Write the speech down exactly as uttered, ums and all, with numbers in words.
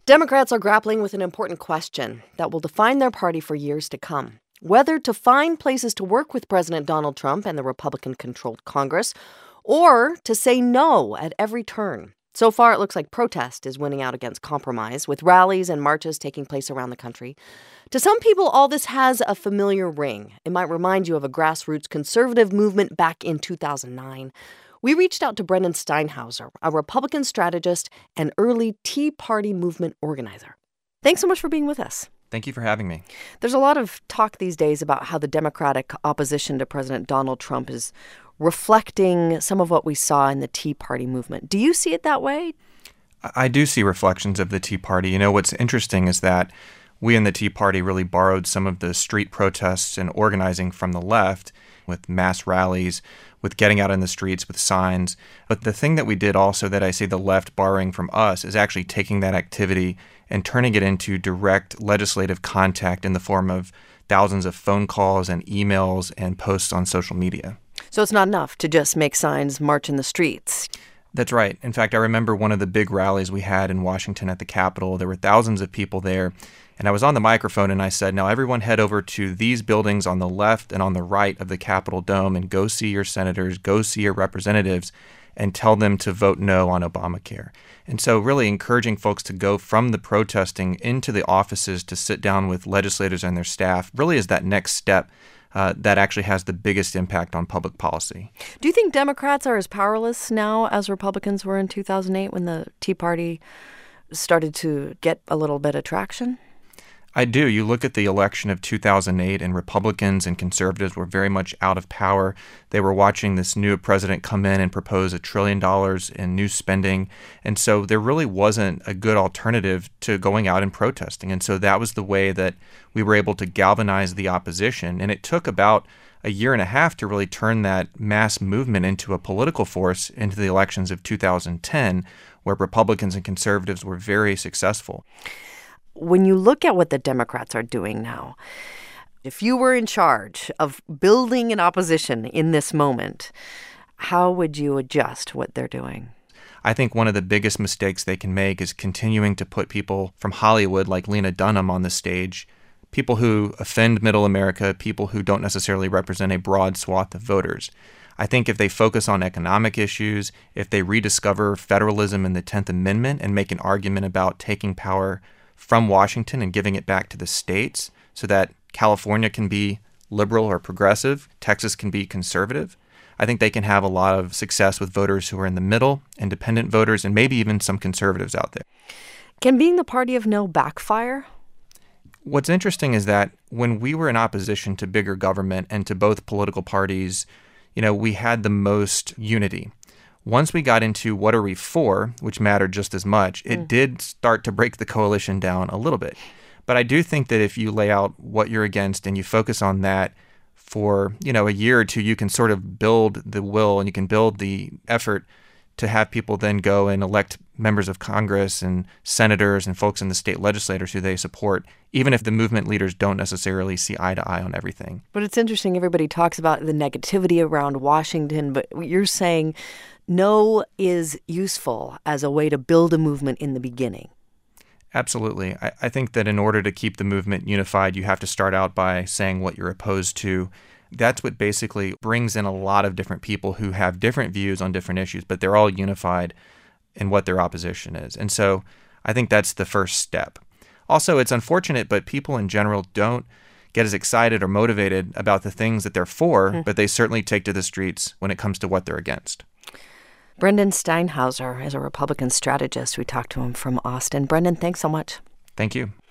Democrats are grappling with an important question that will define their party for years to come. Whether to find places to work with President Donald Trump and the Republican-controlled Congress, or to say no at every turn. So far, it looks like protest is winning out against compromise, with rallies and marches taking place around the country. To some people, all this has a familiar ring. It might remind you of a grassroots conservative movement back in two thousand nine. We reached out to Brendan Steinhauser, a Republican strategist and early Tea Party movement organizer. Thanks so much for being with us. Thank you for having me. There's a lot of talk these days about how the Democratic opposition to President Donald Trump is reflecting some of what we saw in the Tea Party movement. Do you see it that way? I do see reflections of the Tea Party. You know, what's interesting is that we in the Tea Party really borrowed some of the street protests and organizing from the left with mass rallies, with getting out in the streets with signs. But the thing that we did also that I see the left borrowing from us is actually taking that activity and turning it into direct legislative contact in the form of thousands of phone calls and emails and posts on social media. So it's not enough to just make signs, march in the streets. That's right. In fact, I remember one of the big rallies we had in Washington at the Capitol. There were thousands of people there. And I was on the microphone and I said, now everyone head over to these buildings on the left and on the right of the Capitol Dome and go see your senators, go see your representatives, and tell them to vote no on Obamacare. And so really encouraging folks to go from the protesting into the offices to sit down with legislators and their staff really is that next step uh, that actually has the biggest impact on public policy. Do you think Democrats are as powerless now as Republicans were in two thousand eight when the Tea Party started to get a little bit of traction? I do. You look at the election of two thousand eight, and Republicans and conservatives were very much out of power. They were watching this new president come in and propose a trillion dollars in new spending. And so there really wasn't a good alternative to going out and protesting. And so that was the way that we were able to galvanize the opposition. And it took about a year and a half to really turn that mass movement into a political force into the elections of two thousand ten, where Republicans and conservatives were very successful. When you look at what the Democrats are doing now, if you were in charge of building an opposition in this moment, how would you adjust what they're doing? I think one of the biggest mistakes they can make is continuing to put people from Hollywood like Lena Dunham on the stage, people who offend middle America, people who don't necessarily represent a broad swath of voters. I think if they focus on economic issues, if they rediscover federalism in the tenth Amendment and make an argument about taking power from Washington and giving it back to the states so that California can be liberal or progressive, Texas can be conservative, I think they can have a lot of success with voters who are in the middle, independent voters, and maybe even some conservatives out there. Can being the party of no backfire? What's interesting is that when we were in opposition to bigger government and to both political parties, you know, we had the most unity. Once we got into what are we for, which mattered just as much, it mm. did start to break the coalition down a little bit. But I do think that if you lay out what you're against and you focus on that for, you know, a year or two, you can sort of build the will and you can build the effort to have people then go and elect members of Congress and senators and folks in the state legislators who they support, even if the movement leaders don't necessarily see eye to eye on everything. But it's interesting. Everybody talks about the negativity around Washington, but you're saying no is useful as a way to build a movement in the beginning. Absolutely. I, I think that in order to keep the movement unified, you have to start out by saying what you're opposed to. That's what basically brings in a lot of different people who have different views on different issues, but they're all unified in what their opposition is. And so I think that's the first step. Also, it's unfortunate, but people in general don't get as excited or motivated about the things that they're for, mm-hmm. but they certainly take to the streets when it comes to what they're against. Brendan Steinhauser is a Republican strategist. We talked to him from Austin. Brendan, thanks so much. Thank you.